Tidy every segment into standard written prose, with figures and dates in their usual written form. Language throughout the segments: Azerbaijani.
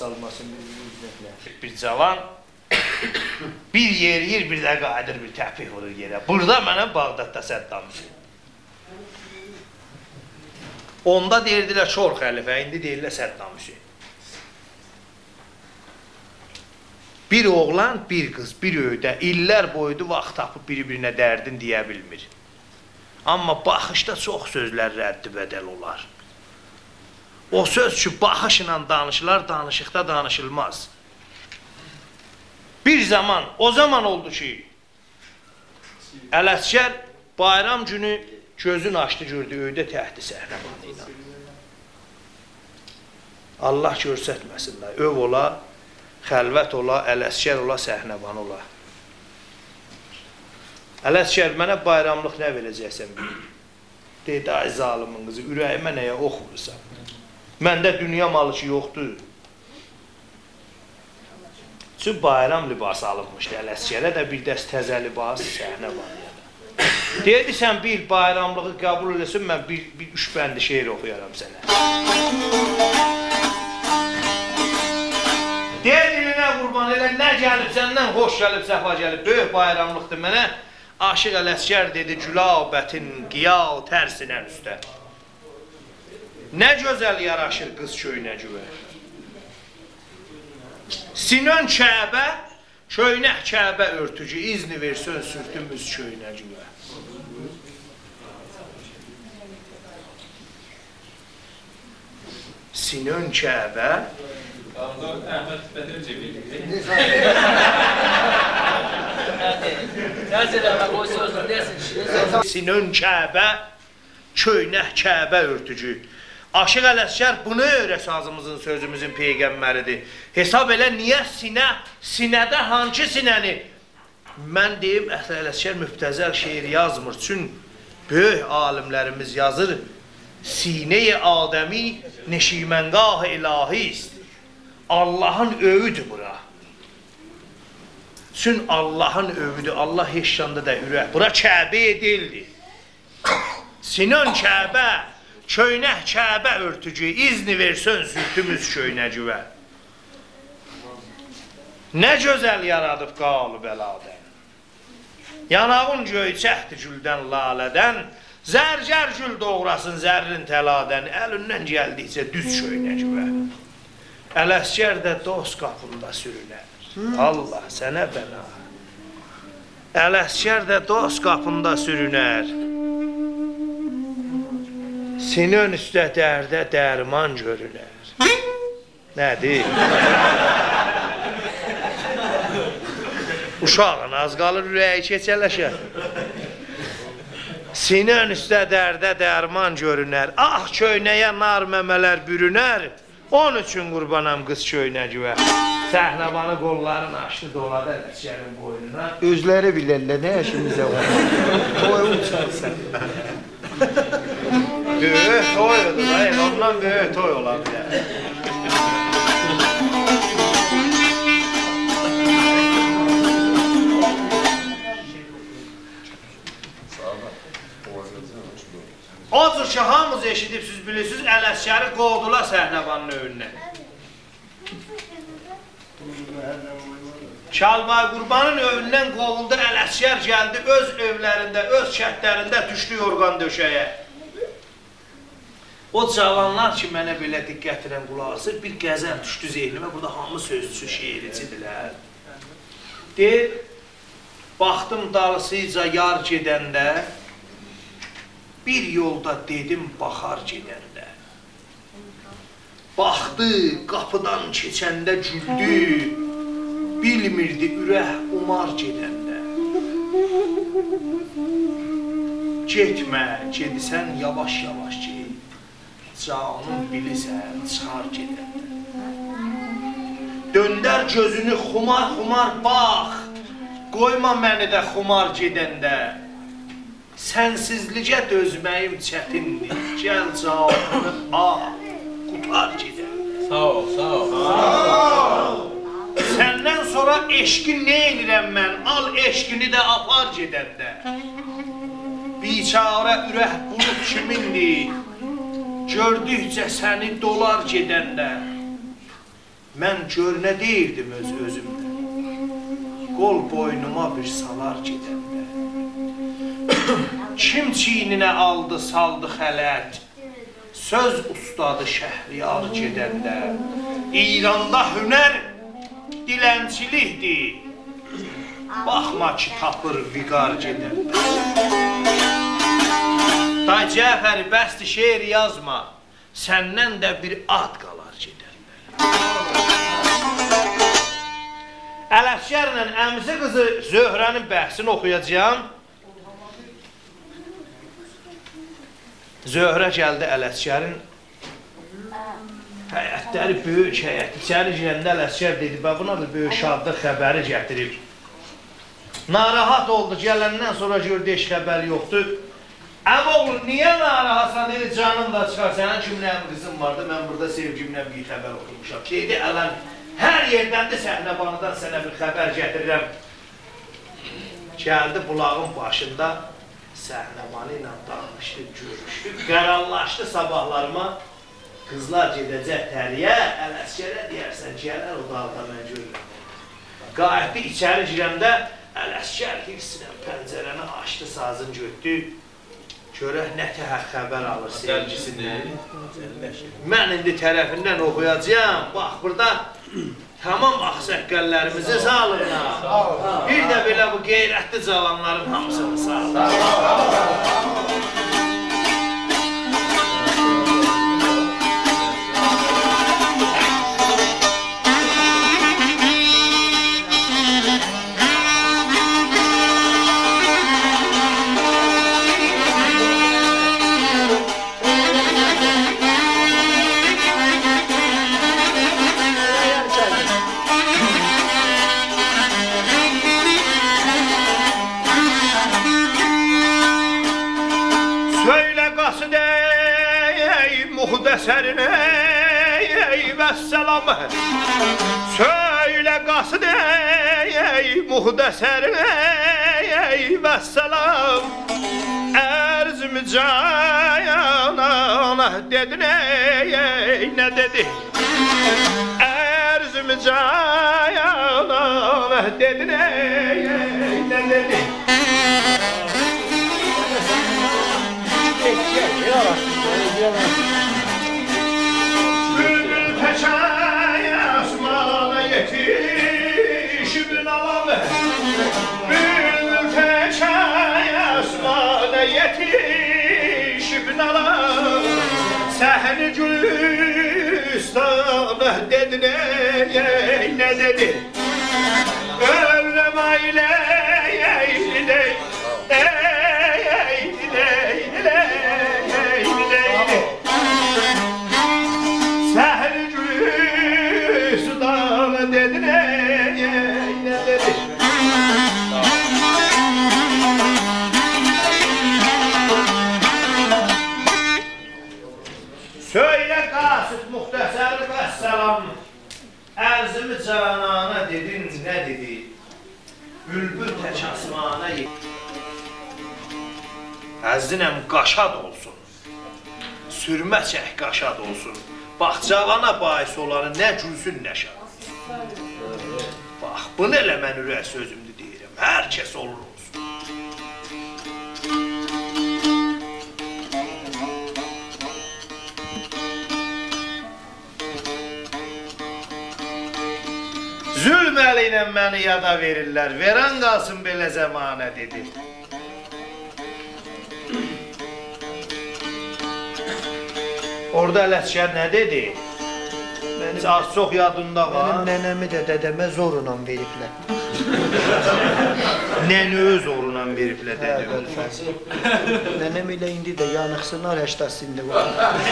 salmasın bir cavan bir yeriyir, bir də qayıdır, bir təpih vurur yerə. Burada mənə Bağdadda Səddam Hüseyin. Onda deyirdilər Çor xəlifə, indi deyirlər Səddam Hüseyin. Bir oğlan, bir qız, bir öydə illər boyudu vaxt tapıb bir-birinə dərdin deyə bilmir. Amma baxışda çox sözlər rəddi bədəl olar. O söz ki, baxışla danışılar, danışıqda danışılmaz. Bir zaman, o zaman oldu ki, Ələsgər bayram günü gözün açdı, gördü, öydə təhti Səhnəvanı ilə. Allah görsətməsinlər, öv ola, xəlvət ola, Ələsgər ola, Səhnəvanı ola. Ələsgər, mənə bayramlıq nə verəcəksən bilir? Deydi, ay zalimin qızı, ürəyimə nəyə ox vurursan? Məndə dünya malı ki, yoxdur. Çünki bayram libası alınmışdı Ələsgərə də bir dəst təzə libas Səhnəvanıya da. Deyirdi, sən bir bayramlığı qəbul eləsin, mən bir üç bəndi şeir oxuyaram sənə. Deyir, dilinə qurban elə, nə gəlib səndən, xoş gəlib, səfa gəlib, böyük bayramlıqdır mənə. Aşıq Ələsgər dedi, gülabətin, qiyal, tərsinən üstə. Nə gözəl yaraşır qız köynəcüvə. Sinön Kəbə, köynək Kəbə örtücü, izni versin sürtümüz köynəcüvə. Sinön Kəbə, Sinön Kəbə, köynək Kəbə örtücü. Aşıq Ələsgər bunu sazımızın, sözümüzün peyğəmbəridir. Hesab elə, niyə sinə, sinədə hangi sinəni? Mən deyim, Ələsgər müftəzəl şeir yazmır. Çünki böyük alimlərimiz yazır, sinə-i Adəmi neşiməngah-ı ilahidir. Allahın övüdür bura. Çünki Allahın övüdür. Allah heç şanda da ürək. Bura Kəbə edildi. Sinön Kəbə, köynək Kəbə örtücü, izni versin sürtümüz köynəcüvə. Nə gözəl yaradıb qalı bəladən. Yanağın göyçəkdir güldən lalədən, zərgər gül doğrasın zərrin təladən, əlindən gəldikcə düz köynəcüvə. Ələsgər də dost qapında sürünər. Allah sənə bəna. Ələsgər də dost qapında sürünər. Sinön üstə dərdə dərman görünər. Nədir? Uşağın az qalır ürəyi keçələşər. Sinön üstə dərdə dərman görünər. Ah köynəyə nar məmələr bürünər. Onun üçün qurbanam qız köynəcüvə. Səhnəvanı qollarını açdı, doladı Ələsgərin boynuna. Özləri bilərlər, nə yaşımıza var? Toy uçarsan. Böyük toy olur, ondan böyük toy ola bilər. O cür ki, hamınız eşidibsiz, bilirsiniz, Ələsgəri qovdular Səhnəvanın önünə. Şalbay Qurbanın önündən qovuldu, Ələsgər gəldi, öz evlərində, öz şəhətlərində düşdü yorğan döşəyə. O cavanlar ki, mənə belə diqqət edən qulaq asır, bir qəzəl düşdü zehnimə, burada hamı sözcü, şeiricidirlər. Deyir, baxdım dalısıca yar gedəndə, bir yolda dedim baxar gedəndə. Baxdı, qapıdan keçəndə güldü, bilmirdi ürək umar gedəndə. Getmə, gedisən yavaş-yavaş get. Canım bilirsən, çıxar gedəndə. Döndər gözünü xumar-xumar bax, qoyma məni də xumar gedəndə. Sənsizlicə dözməyim çətindir, gəl canımı qutar gedəndə. Sağ ol, sağ ol. Sağ ol. Səndən sonra eşqi nə edirəm mən, al eşqini də apar gedəndə. Biçarə ürək bulub kimindir, gördükcə səni dolar gedəndə. mən gör nə deyirdim özümdə. Qol boynuma bir salar gedəndə. Kim çiyninə aldı, saldı xələt, söz ustadı Şəhriyar gedəndə. İranda hünər dilənçilikdir, baxma ki tapır viqar gedəndə. Day Cəfəri bəsdi şeir yazma, səndən də bir ad qalar gedəndə. Ələfşərlə əmisi qızı Zöhrənin bəhsini oxuyacağım. Zöhrə gəldi Ələfşərin həyətləri böyük həyət. İçəri girəndə Ələfşər dedi, buna bir böyük şadlıq xəbəri gətirib. Narahat oldu, gələndən sonra gördü, heç xəbər yoxdur. Əmoğlu, niyə narahatsan dedi, canım da çıxar, sənin kimləyəm qızım vardı, mən burada sevgimlə bir xəbər oxumuşam. Dedi, ələn, hər yerdən də Səhnəbanıdan sənə bir xəbər gətirirəm. Gəldi bulağın başında Səhnəbanı ilə danışdı, görüşdü, qərarlaşdı sabahlarıma. Qızlar gedəcək təriyə, Ələskərə deyərsən, gələr o dağda mən görürəm. Qayətdə içəri girəndə Ələskər hirsinə pəncərəni açdı, sazın götdü. Görək nə təhər xəbər alır sevgisindən. Mən indi tərəfindən oxuyacağım. Bax, burada tamam axsəqqəllərimizi sağlığına, bir də belə bu qeyrətli cavanların hamısını sağlığına. Muxtəsərinə vəssalam, söylə qasd muxtəsərinə vəssalam. Ərz-mi cana dedin, nə dedi? Ərz-mi cana dedin, nə dedi? Bülbül peşaya asmana yetişibin alam. Bülbül peşaya asmana yetişibin alam. Səhni Gülistan'a dedin, nə dedi? Övrəm ailə Söylə qasid muxtəsər vəssalam, ərzimi canana dedin, nə dedi? Bülbül tək asmana yetdi. Əzinəm qaşad olsun, sürmə çək qaşad olsun. Bax, cavana bahis olanı nə gülsün, nə şad. Bax, bunu elə mən ürək sözümdür deyirəm, hər kəs olur olsun. Zülm əli ilə məni yada verirlər, verən qalsın belə zəmanə dedi. Orada Ələskər nə dedi? Az çox yadında var. Mənim nənəmi də dədəmə zorla veriblər. Nənəyə zorla veriblər dedi. Nənəm ilə indi də yanıqsınlar 80-sində var.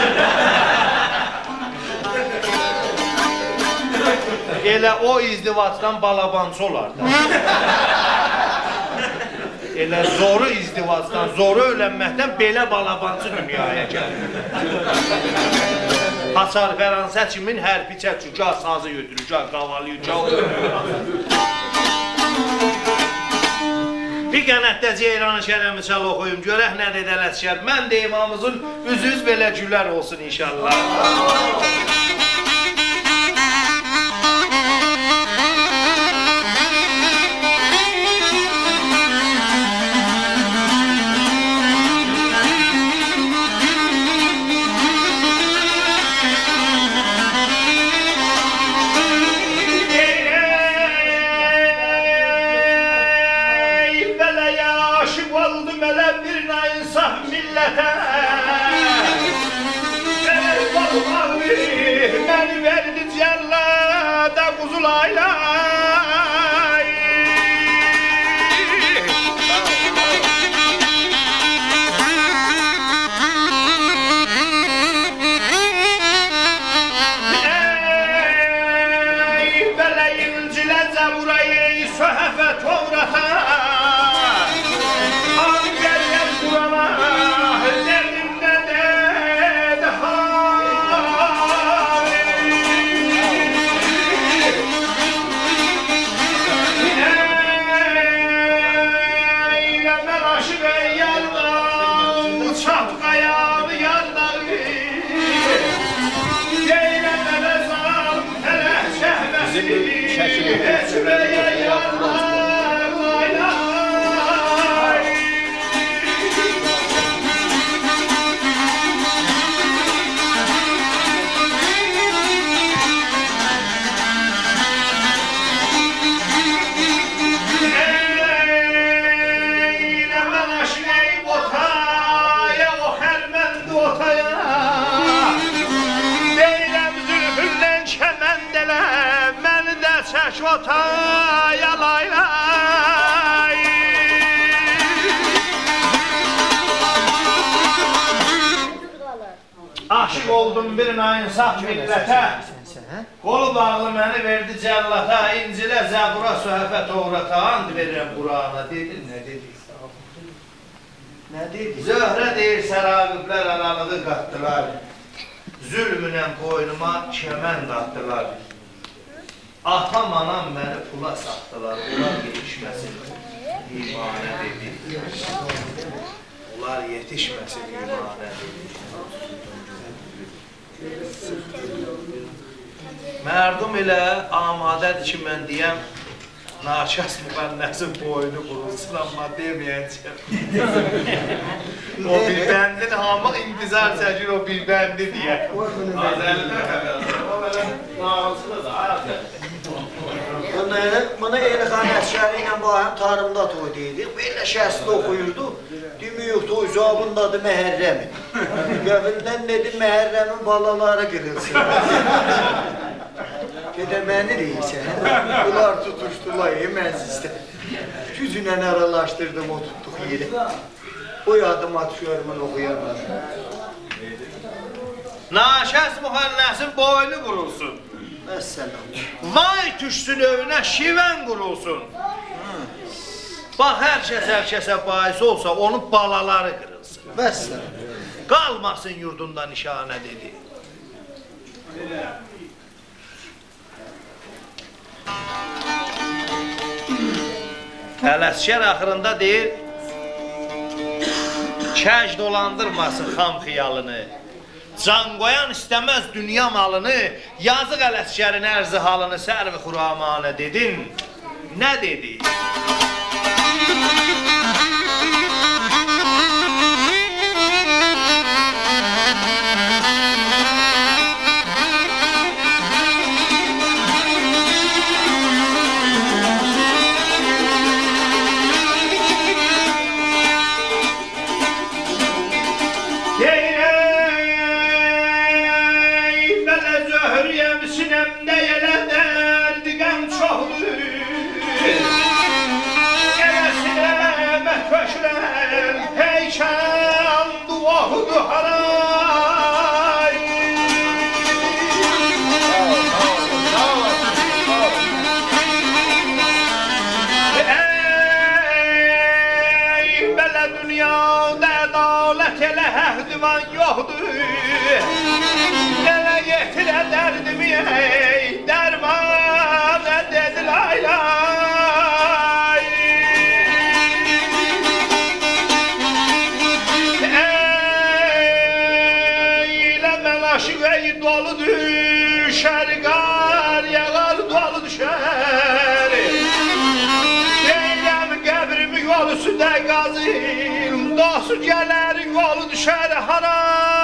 Elə o izdivacdan balabancı olar da. Elə zoru izdivacdan, zoru ölənməkdən belə balabancı dünyaya gəlir. Haçar Fəransə kimin hərbi çəkir, gah sazı götürür, gah qavalıyı, gah ötürür. Bir qənətdə Ceyranı Şərəmi çal oxuyum, görək nə dedi Ələskər. Mən də imamımızın üzüz belə gülər olsun inşallah. qaldım elə bir insaf millətə. Məni verdi cəllada quzulayla. Otaya lay lay. Aşık oldum bir insaf millətə. Qolu bağlı məni verdi cəllata. İncilə, Zəbura, söhbət oğrata. And verirəm Qurana. Dedin, nə dedik? Nə dedik? Zöhrə deyir, səraqiblər aralığı qatdılar. Zülmünə boynuma kəmənd atdılar. Atam, anam məni pula satdılar, onlar yetişməsin imanə dedi. Onlar yetişməsin imanə dedi. Mərdum elə amadədir ki, mən deyəm, naşəs müqənnəsin boynu qurulsun, amma deməyəcəm. O bir bəndin hamı intizar çəkir, o bir bəndi deyə. Azəlidə qədər, o belə nağılsıdır da, ayaqdır. Bana Elxan Əsgəri ilə bu ayın tarımda toy deyildik. Belə şəhsli oxuyurdu. Demiyik toy zabın adı Məhərrəmi. Qəbildən dedi Məhərrəmin balaları qırılsın. Gedə məni deyirsən. Bunlar tutuşdular, məclisdə. Gücünlə aralaşdırdım o tutduq yeri. O yadıma düşüyor, mən oxuyamadım. Naşəs mühənnəsin boynu qurulsun. Məsələn. Vay tüşsün övünə şivən qurulsun. Bax, hər kəsə bais olsa, onun balaları qırılsın. Məsələn. Qalmasın yurdunda nişanə dedi. Ələsgər axırında deyir, kəc dolandırmasın xam xiyalını. Can qoyan istəməz dünya malını, yazıq Ələsgərin ərzi halını sərvi xuramanə dedin. Nə dedi? Dostu gələr, yolu düşər hara.